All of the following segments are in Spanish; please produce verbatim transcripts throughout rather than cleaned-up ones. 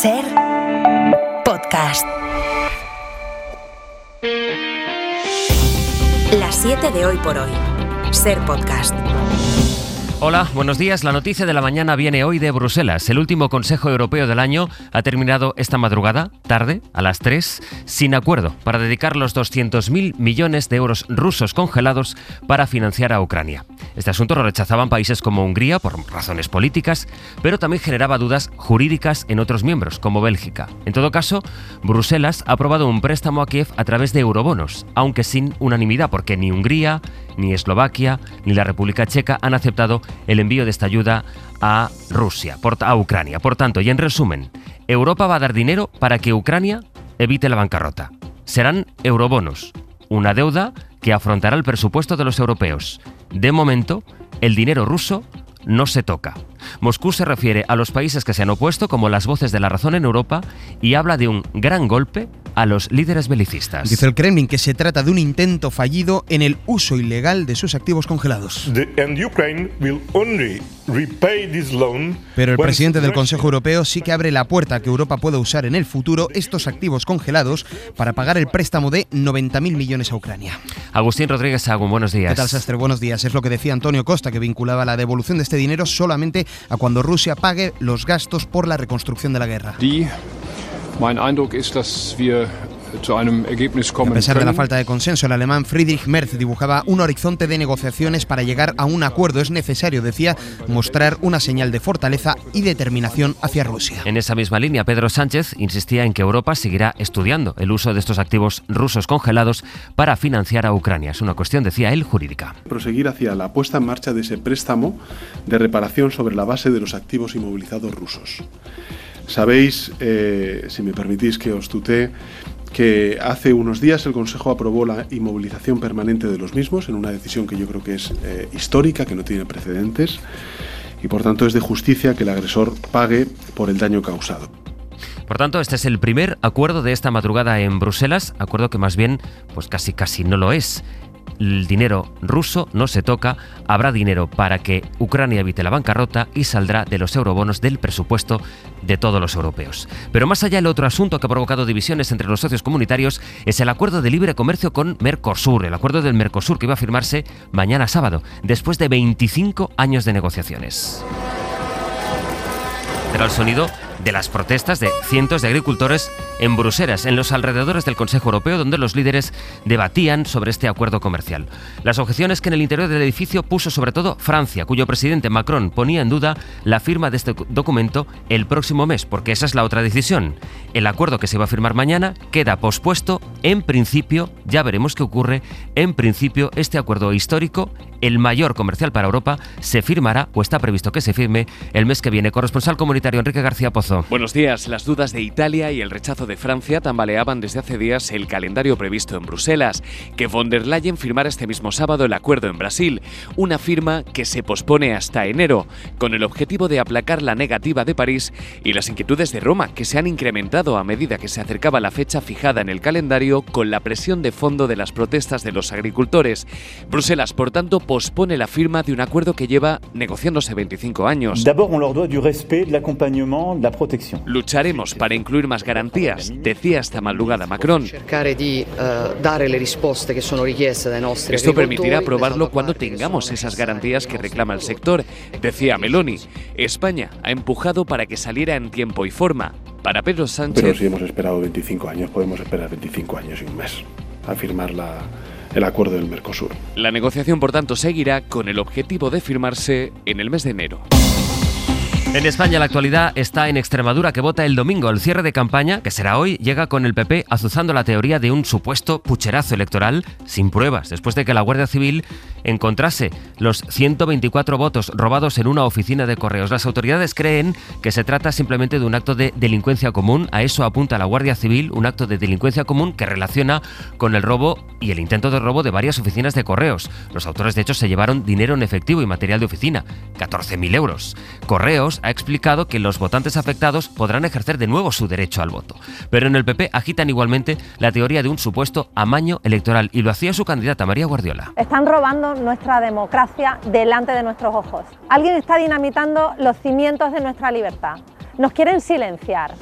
Ser Podcast. Las siete de hoy por hoy. Ser Podcast. Hola, buenos días. La noticia de la mañana viene hoy de Bruselas. El último Consejo Europeo del año ha terminado esta madrugada, tarde, a las tres, sin acuerdo para dedicar los doscientos mil millones de euros rusos congelados para financiar a Ucrania. Este asunto lo rechazaban países como Hungría por razones políticas, pero también generaba dudas jurídicas en otros miembros, como Bélgica. En todo caso, Bruselas ha aprobado un préstamo a Kiev a través de eurobonos, aunque sin unanimidad, porque ni Hungría, ni Eslovaquia, ni la República Checa han aceptado el envío de esta ayuda a Rusia, a Ucrania. Por tanto, y en resumen, Europa va a dar dinero para que Ucrania evite la bancarrota. Serán eurobonos, una deuda que afrontará el presupuesto de los europeos. De momento, el dinero ruso no se toca. Moscú se refiere a los países que se han opuesto como las voces de la razón en Europa y habla de un gran golpe a los líderes belicistas. Dice el Kremlin que se trata de un intento fallido en el uso ilegal de sus activos congelados. Pero el presidente del Consejo Europeo sí que abre la puerta a que Europa pueda usar en el futuro estos activos congelados para pagar el préstamo de noventa mil millones a Ucrania. Agustín Rodríguez Sagún, buenos días. ¿Qué tal, Sastre? Buenos días. Es lo que decía Antonio Costa, que vinculaba la devolución de este dinero solamente a cuando Rusia pague los gastos por la reconstrucción de la guerra. Die, mein Eindruck ist, dass wir zu einem Ergebnis kommen A pesar de la können. falta de consenso, el alemán Friedrich Merz dibujaba un horizonte de negociaciones para llegar a un acuerdo. Es necesario, decía, mostrar una señal de fortaleza y determinación hacia Rusia. En esa misma línea, Pedro Sánchez insistía en que Europa seguirá estudiando el uso de estos activos rusos congelados para financiar a Ucrania. Es una cuestión, decía él, jurídica. Proseguir hacia la puesta en marcha de ese préstamo de reparación sobre la base de los activos inmovilizados rusos. Sabéis, eh, si me permitís que os tutee, que hace unos días el Consejo aprobó la inmovilización permanente de los mismos en una decisión que yo creo que es eh, histórica, que no tiene precedentes, y por tanto es de justicia que el agresor pague por el daño causado. Por tanto, este es el primer acuerdo de esta madrugada en Bruselas, acuerdo que más bien pues casi casi no lo es. El dinero ruso no se toca, habrá dinero para que Ucrania evite la bancarrota y saldrá de los eurobonos del presupuesto de todos los europeos. Pero más allá, el otro asunto que ha provocado divisiones entre los socios comunitarios es el acuerdo de libre comercio con Mercosur, el acuerdo del Mercosur que iba a firmarse mañana sábado, después de veinticinco años de negociaciones. Era el sonido de las protestas de cientos de agricultores en Bruselas, en los alrededores del Consejo Europeo, donde los líderes debatían sobre este acuerdo comercial. Las objeciones que en el interior del edificio puso sobre todo Francia, cuyo presidente Macron ponía en duda la firma de este documento el próximo mes, porque esa es la otra decisión. El acuerdo que se va a firmar mañana queda pospuesto. En principio, ya veremos qué ocurre, en principio este acuerdo histórico, el mayor comercial para Europa, se firmará, o está previsto que se firme, el mes que viene. Corresponsal comunitario Enrique García Pozo. Buenos días. Las dudas de Italia y el rechazo de Francia tambaleaban desde hace días el calendario previsto en Bruselas. Que von der Leyen firmara este mismo sábado el acuerdo en Brasil, una firma que se pospone hasta enero, con el objetivo de aplacar la negativa de París y las inquietudes de Roma, que se han incrementado a medida que se acercaba la fecha fijada en el calendario con la presión de fondo de las protestas de los agricultores. Bruselas, por tanto, pospone la firma de un acuerdo que lleva negociándose veinticinco años. D'abord, on leur doit du respect, de l'accompagnement, de la protección. Lucharemos para incluir más garantías, decía esta madrugada Macron. Esto permitirá aprobarlo cuando tengamos esas garantías que reclama el sector, decía Meloni. España ha empujado para que saliera en tiempo y forma. Para Pedro Sánchez... Pero si hemos esperado veinticinco años, podemos esperar veinticinco años y un mes a firmar la... el acuerdo del Mercosur. La negociación, por tanto, seguirá con el objetivo de firmarse en el mes de enero. En España la actualidad está en Extremadura, que vota el domingo. El cierre de campaña, que será hoy, llega con el P P azuzando la teoría de un supuesto pucherazo electoral sin pruebas, después de que la Guardia Civil encontrase los ciento veinticuatro votos robados en una oficina de correos. Las autoridades creen que se trata simplemente de un acto de delincuencia común. A eso apunta la Guardia Civil, un acto de delincuencia común que relaciona con el robo y el intento de robo de varias oficinas de correos. Los autores, de hecho, se llevaron dinero en efectivo y material de oficina, catorce mil euros. Correos ha explicado que los votantes afectados podrán ejercer de nuevo su derecho al voto. Pero en el P P agitan igualmente la teoría de un supuesto amaño electoral, y lo hacía su candidata María Guardiola. Están robando nuestra democracia delante de nuestros ojos. Alguien está dinamitando los cimientos de nuestra libertad. Nos quieren silenciar.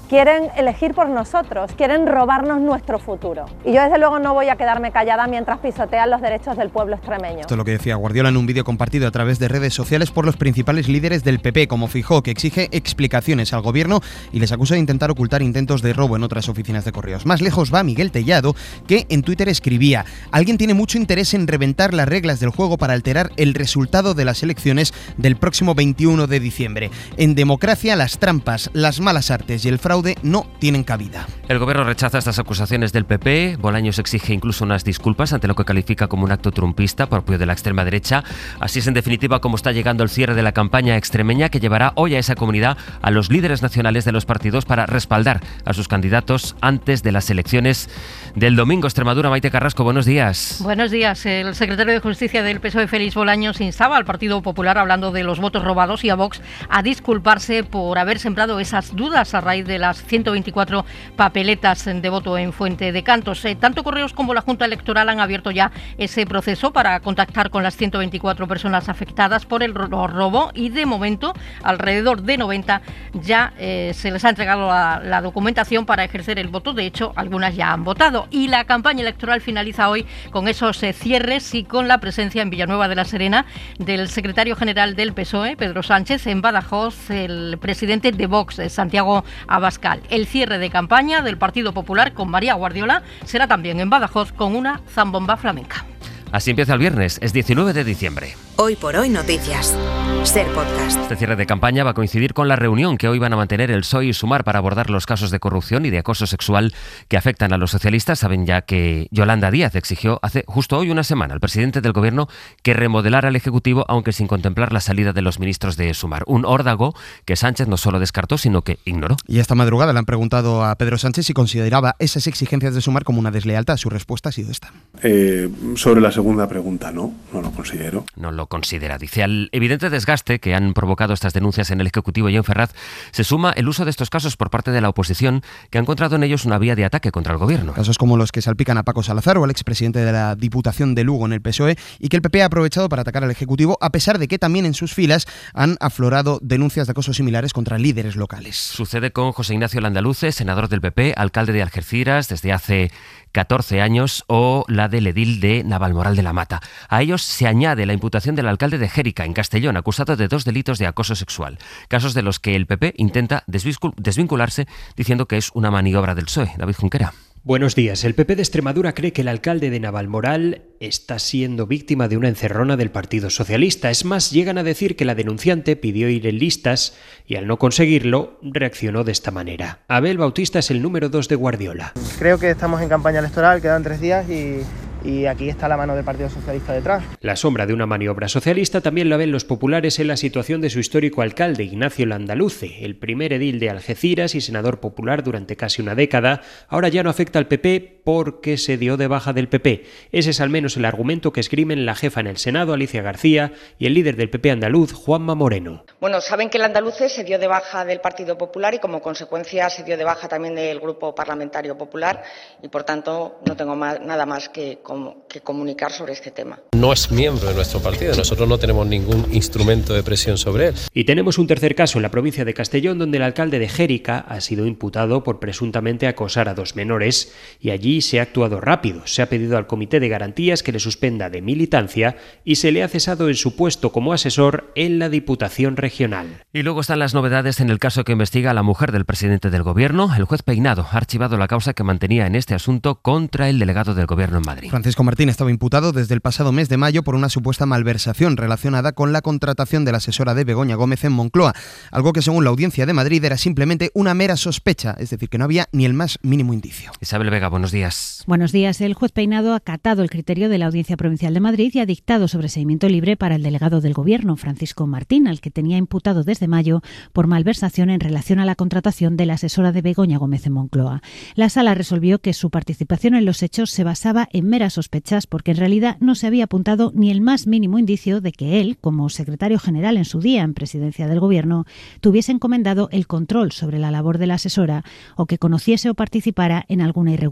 quieren elegir por nosotros, quieren robarnos nuestro futuro. Y yo desde luego no voy a quedarme callada mientras pisotean los derechos del pueblo extremeño. Esto es lo que decía Guardiola en un vídeo compartido a través de redes sociales por los principales líderes del P P, como Feijóo, que exige explicaciones al gobierno y les acusa de intentar ocultar intentos de robo en otras oficinas de correos. Más lejos va Miguel Tellado, que en Twitter escribía: alguien tiene mucho interés en reventar las reglas del juego para alterar el resultado de las elecciones del próximo veintiuno de diciembre. En democracia, las trampas, las malas artes y el fraude no tienen cabida. El gobierno rechaza estas acusaciones del P P. Bolaños exige incluso unas disculpas ante lo que califica como un acto trumpista propio de la extrema derecha. Así es en definitiva como está llegando el cierre de la campaña extremeña, que llevará hoy a esa comunidad a los líderes nacionales de los partidos para respaldar a sus candidatos antes de las elecciones del domingo. Extremadura, Maite Carrasco, buenos días. Buenos días. El secretario de Justicia del P S O E, Félix Bolaños, instaba al Partido Popular, hablando de los votos robados, y a Vox a disculparse por haber sembrado esas dudas a raíz de las ciento veinticuatro papeletas de voto en Fuente de Cantos. Eh, tanto Correos como la Junta Electoral han abierto ya ese proceso para contactar con las ciento veinticuatro personas afectadas por el robo, y de momento alrededor de noventa ya eh, se les ha entregado la, la documentación para ejercer el voto. De hecho, algunas ya han votado, y la campaña electoral finaliza hoy con esos eh, cierres y con la presencia en Villanueva de la Serena del secretario general del P S O E, Pedro Sánchez, en Badajoz el presidente de Vox, Santiago Abascal. El cierre de campaña del Partido Popular con María Guardiola será también en Badajoz con una zambomba flamenca. Así empieza el viernes, es diecinueve de diciembre. Hoy por hoy noticias. Ser Podcast. Este cierre de campaña va a coincidir con la reunión que hoy van a mantener el P S O E y Sumar para abordar los casos de corrupción y de acoso sexual que afectan a los socialistas. Saben ya que Yolanda Díaz exigió hace justo hoy una semana al presidente del gobierno que remodelara el Ejecutivo, aunque sin contemplar la salida de los ministros de Sumar. Un órdago que Sánchez no solo descartó, sino que ignoró. Y esta madrugada le han preguntado a Pedro Sánchez si consideraba esas exigencias de Sumar como una deslealtad. Su respuesta ha sido esta. Eh, sobre la segunda pregunta, no, no lo considero. No lo considera. Dice: al evidente desgaste que han provocado estas denuncias en el Ejecutivo y en Ferraz, se suma el uso de estos casos por parte de la oposición, que ha encontrado en ellos una vía de ataque contra el gobierno. Casos como los que salpican a Paco Salazar o al expresidente de la Diputación de Lugo en el P S O E, y que el P P ha aprovechado para atacar al Ejecutivo, a pesar de que también en sus filas han aflorado denuncias de acoso similares contra líderes locales. Sucede con José Ignacio Landaluce, senador del P P, alcalde de Algeciras desde hace catorce años, o la del edil de Navalmoral de la Mata. A ellos se añade la imputación del alcalde de Jérica, en Castellón, acusado de dos delitos de acoso sexual. Casos de los que el P P intenta desvincularse, diciendo que es una maniobra del P S O E. David Junquera. Buenos días. El P P de Extremadura cree que el alcalde de Navalmoral está siendo víctima de una encerrona del Partido Socialista. Es más, llegan a decir que la denunciante pidió ir en listas y, al no conseguirlo, reaccionó de esta manera. Abel Bautista es el número dos de Guardiola. Creo que estamos en campaña electoral, quedan tres días y... y aquí está la mano del Partido Socialista detrás. La sombra de una maniobra socialista también la ven los populares en la situación de su histórico alcalde, Ignacio Landaluce, el primer edil de Algeciras y senador popular durante casi una década. Ahora ya no afecta al P P porque se dio de baja del P P. Ese es al menos el argumento que esgrimen la jefa en el Senado, Alicia García, y el líder del P P andaluz, Juanma Moreno. Bueno, saben que Landaluce se dio de baja del Partido Popular y como consecuencia se dio de baja también del Grupo Parlamentario Popular, y por tanto no tengo más, nada más que que comunicar sobre este tema. No es miembro de nuestro partido, nosotros no tenemos ningún instrumento de presión sobre él. Y tenemos un tercer caso en la provincia de Castellón, donde el alcalde de Jérica ha sido imputado por presuntamente acosar a dos menores, y allí se ha actuado rápido. Se ha pedido al Comité de Garantías que le suspenda de militancia y se le ha cesado en su puesto como asesor en la Diputación Regional. Y luego están las novedades en el caso que investiga a la mujer del presidente del gobierno. El juez Peinado ha archivado la causa que mantenía en este asunto contra el delegado del gobierno en Madrid. Francisco Martín estaba imputado desde el pasado mes de mayo por una supuesta malversación relacionada con la contratación de la asesora de Begoña Gómez en Moncloa, algo que según la Audiencia de Madrid era simplemente una mera sospecha, es decir, que no había ni el más mínimo indicio. Isabel Vega, buenos días. Buenos días. El juez Peinado ha acatado el criterio de la Audiencia Provincial de Madrid y ha dictado sobreseimiento libre para el delegado del Gobierno, Francisco Martín, al que tenía imputado desde mayo por malversación en relación a la contratación de la asesora de Begoña Gómez en Moncloa. La Sala resolvió que su participación en los hechos se basaba en meras sospechas, porque en realidad no se había apuntado ni el más mínimo indicio de que él, como secretario general en su día en presidencia del Gobierno, tuviese encomendado el control sobre la labor de la asesora o que conociese o participara en alguna irregularidad.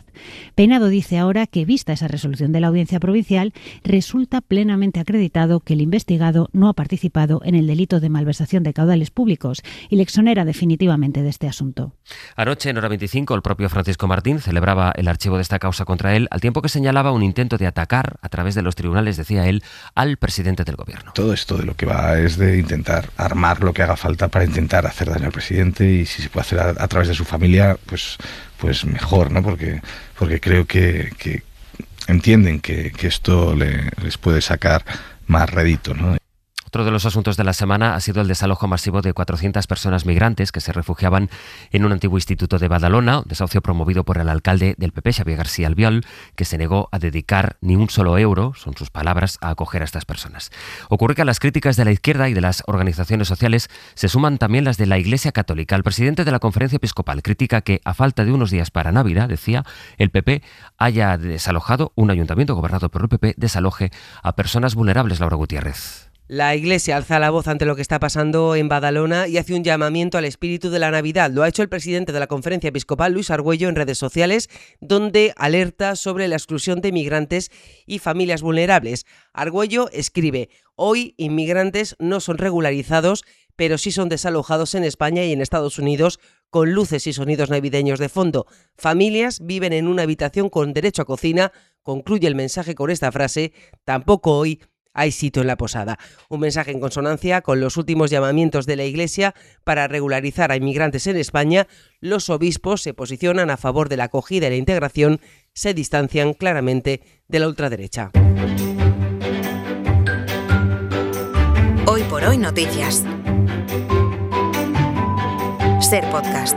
impunidad. Peinado dice ahora que, vista esa resolución de la Audiencia Provincial, resulta plenamente acreditado que el investigado no ha participado en el delito de malversación de caudales públicos y le exonera definitivamente de este asunto. Anoche, en Hora veinticinco, el propio Francisco Martín celebraba el archivo de esta causa contra él, al tiempo que señalaba un intento de atacar, a través de los tribunales, decía él, al presidente del gobierno. Todo esto de lo que va es de intentar armar lo que haga falta para intentar hacer daño al presidente, y si se puede hacer a, a través de su familia, pues, pues mejor, ¿no? Porque, porque creo que, que entienden que, que esto le, les puede sacar más rédito, ¿no? Otro de los asuntos de la semana ha sido el desalojo masivo de cuatrocientas personas migrantes que se refugiaban en un antiguo instituto de Badalona, desahucio promovido por el alcalde del P P, Xavier García Albiol, que se negó a dedicar ni un solo euro, son sus palabras, a acoger a estas personas. Ocurre que a las críticas de la izquierda y de las organizaciones sociales se suman también las de la Iglesia Católica. El presidente de la Conferencia Episcopal critica que, a falta de unos días para Navidad, decía, el P P haya desalojado, un ayuntamiento gobernado por el P P desaloje a personas vulnerables. Laura Gutiérrez. La Iglesia alza la voz ante lo que está pasando en Badalona y hace un llamamiento al espíritu de la Navidad. Lo ha hecho el presidente de la Conferencia Episcopal, Luis Argüello, en redes sociales, donde alerta sobre la exclusión de migrantes y familias vulnerables. Argüello escribe: hoy inmigrantes no son regularizados, pero sí son desalojados en España y en Estados Unidos, con luces y sonidos navideños de fondo. Familias viven en una habitación con derecho a cocina. Concluye el mensaje con esta frase: tampoco hoy hay sitio en la posada. Un mensaje en consonancia con los últimos llamamientos de la Iglesia para regularizar a inmigrantes en España. Los obispos se posicionan a favor de la acogida y la integración, se distancian claramente de la ultraderecha. Hoy por hoy noticias. Ser podcast.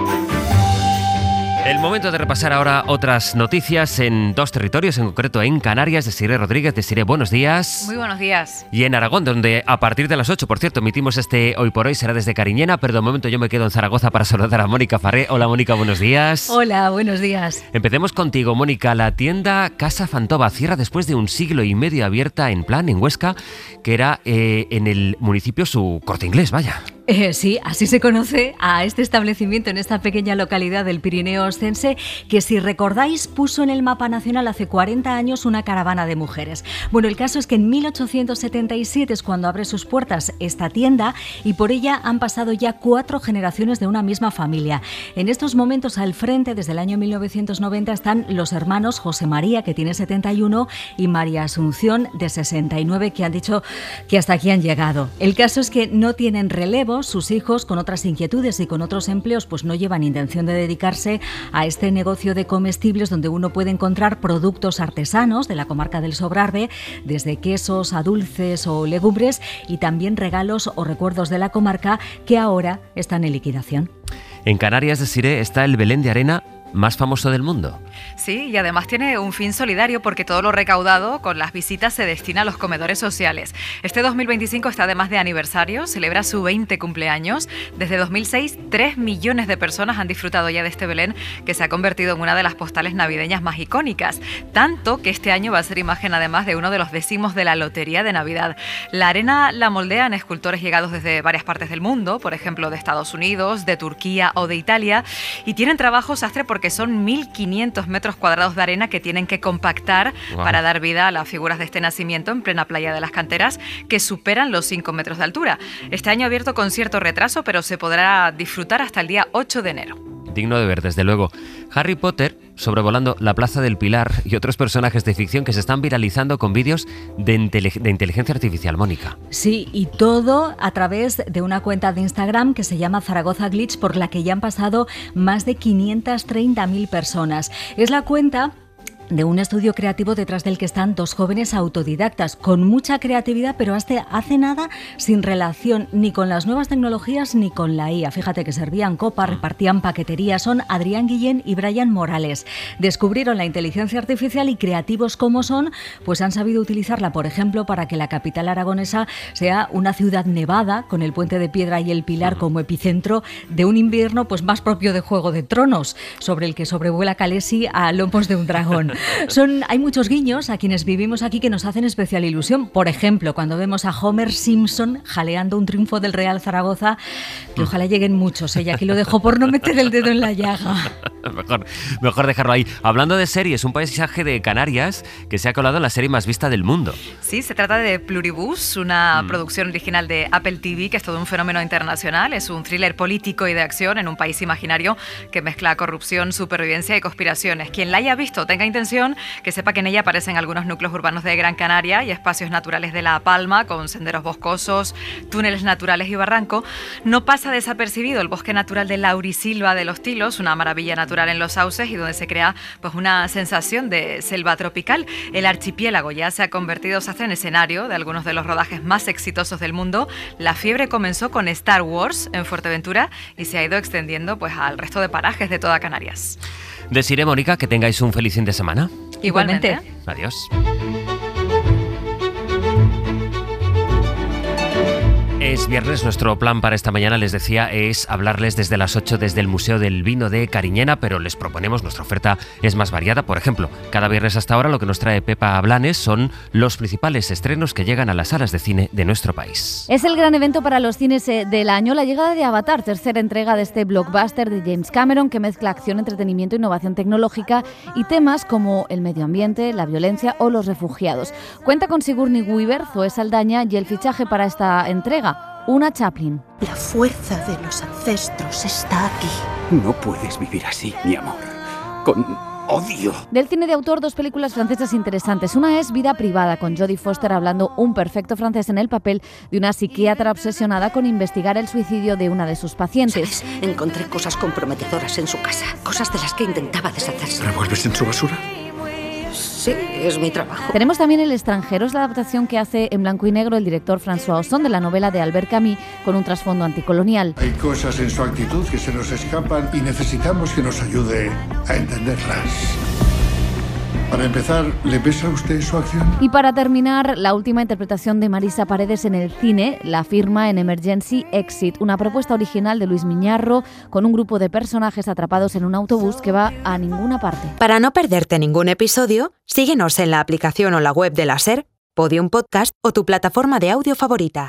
El momento de repasar ahora otras noticias en dos territorios, en concreto en Canarias. Desiré Rodríguez. Desiré, buenos días. Muy buenos días. Y en Aragón, donde a partir de las ocho, por cierto, emitimos este Hoy por Hoy, será desde Cariñena, pero de momento yo me quedo en Zaragoza para saludar a Mónica Farré. Hola, Mónica, buenos días. Hola, buenos días. Empecemos contigo, Mónica. La tienda Casa Fantova cierra después de un siglo y medio abierta en Plan, en Huesca, que era eh, en el municipio su Corte Inglés, vaya. Eh, sí, así se conoce a este establecimiento en esta pequeña localidad del Pirineo Oscense, que, si recordáis, puso en el mapa nacional hace cuarenta años una caravana de mujeres. Bueno, el caso es que en mil ochocientos setenta y siete es cuando abre sus puertas esta tienda, y por ella han pasado ya cuatro generaciones de una misma familia. En estos momentos, al frente, desde el año mil novecientos noventa, están los hermanos José María, que tiene setenta y uno, y María Asunción, de sesenta y nueve, que han dicho que hasta aquí han llegado. El caso es que no tienen relevo. Sus hijos, con otras inquietudes y con otros empleos, pues no llevan intención de dedicarse a este negocio de comestibles, donde uno puede encontrar productos artesanos de la comarca del Sobrarbe, desde quesos a dulces o legumbres, y también regalos o recuerdos de la comarca que ahora están en liquidación. En Canarias, Desiré, está el Belén de arena más famoso del mundo. Sí, y además tiene un fin solidario, porque todo lo recaudado con las visitas se destina a los comedores sociales. Este dos mil veinticinco está además de aniversario, celebra su veinte cumpleaños. Desde dos mil seis, tres millones de personas han disfrutado ya de este Belén, que se ha convertido en una de las postales navideñas más icónicas. Tanto que este año va a ser imagen además de uno de los décimos de la Lotería de Navidad. La arena la moldean escultores llegados desde varias partes del mundo, por ejemplo de Estados Unidos, de Turquía o de Italia, y tienen trabajo sastre porque son mil quinientos metros cuadrados de arena que tienen que compactar wow. para dar vida a las figuras de este nacimiento en plena playa de las Canteras, que superan los cinco metros de altura. Este año abierto con cierto retraso, pero se podrá disfrutar hasta el día ocho de enero. Digno de ver, desde luego. Harry Potter sobrevolando la Plaza del Pilar y otros personajes de ficción que se están viralizando con vídeos de, intele- de inteligencia artificial, Mónica. Sí, y todo a través de una cuenta de Instagram que se llama Zaragoza Glitch, por la que ya han pasado más de quinientas treinta mil personas. Es la cuenta de un estudio creativo detrás del que están dos jóvenes autodidactas con mucha creatividad, pero hace, hace nada sin relación ni con las nuevas tecnologías ni con la I A. Fíjate que servían copas, repartían paquetería. Son Adrián Guillén y Brian Morales. Descubrieron la inteligencia artificial y, creativos como son, pues han sabido utilizarla, por ejemplo, para que la capital aragonesa sea una ciudad nevada, con el Puente de Piedra y el Pilar como epicentro de un invierno pues más propio de Juego de Tronos, sobre el que sobrevuela Khaleesi a lomos de un dragón. Son, hay muchos guiños a quienes vivimos aquí que nos hacen especial ilusión. Por ejemplo, cuando vemos a Homer Simpson jaleando un triunfo del Real Zaragoza, que ojalá lleguen muchos, ¿eh? Y aquí lo dejo por no meter el dedo en la llaga. Mejor, mejor dejarlo ahí. Hablando de series, un paisaje de Canarias que se ha colado en la serie más vista del mundo. Sí, se trata de Pluribus, una mm. producción original de Apple T V, que es todo un fenómeno internacional. Es un thriller político y de acción en un país imaginario que mezcla corrupción, supervivencia y conspiraciones. Quien la haya visto, tenga intención, que sepa que en ella aparecen algunos núcleos urbanos de Gran Canaria y espacios naturales de La Palma, con senderos boscosos, túneles naturales y barranco. No pasa desapercibido el bosque natural de Laurisilva de los Tilos, una maravilla natural en los sauces y donde se crea pues una sensación de selva tropical. El archipiélago ya se ha convertido, se hace en escenario de algunos de los rodajes más exitosos del mundo. La fiebre comenzó con Star Wars en Fuerteventura y se ha ido extendiendo pues al resto de parajes de toda Canarias. Desiree, Mónica, que tengáis un feliz fin de semana. Igualmente. Adiós. Es viernes, nuestro plan para esta mañana, les decía, es hablarles desde las ocho desde el Museo del Vino de Cariñena, pero les proponemos, nuestra oferta es más variada. Por ejemplo, cada viernes hasta ahora lo que nos trae Pepa Blanes son los principales estrenos que llegan a las salas de cine de nuestro país. Es el gran evento para los cines del año, la llegada de Avatar, tercera entrega de este blockbuster de James Cameron que mezcla acción, entretenimiento, innovación tecnológica y temas como el medio ambiente, la violencia o los refugiados. Cuenta con Sigourney Weaver, Zoe Saldaña y el fichaje para esta entrega, Una Chaplin. La fuerza de los ancestros está aquí. No puedes vivir así, mi amor. Con odio. Del cine de autor, dos películas francesas interesantes. Una es Vida privada, con Jodie Foster hablando un perfecto francés en el papel de una psiquiatra obsesionada con investigar el suicidio de una de sus pacientes. ¿Sabes? Encontré cosas comprometedoras en su casa, cosas de las que intentaba deshacerse. ¿Revuelves en su basura? Sí, es mi trabajo. Tenemos también El extranjero, es la adaptación que hace en blanco y negro el director François Ozon de la novela de Albert Camus, con un trasfondo anticolonial. Hay cosas en su actitud que se nos escapan y necesitamos que nos ayude a entenderlas. Para empezar, ¿le pesa a usted su acción? Y para terminar, la última interpretación de Marisa Paredes en el cine, la firma en Emergency Exit, una propuesta original de Luis Miñarro con un grupo de personajes atrapados en un autobús que va a ninguna parte. Para no perderte ningún episodio, síguenos en la aplicación o la web de la SER, Podium Podcast o tu plataforma de audio favorita.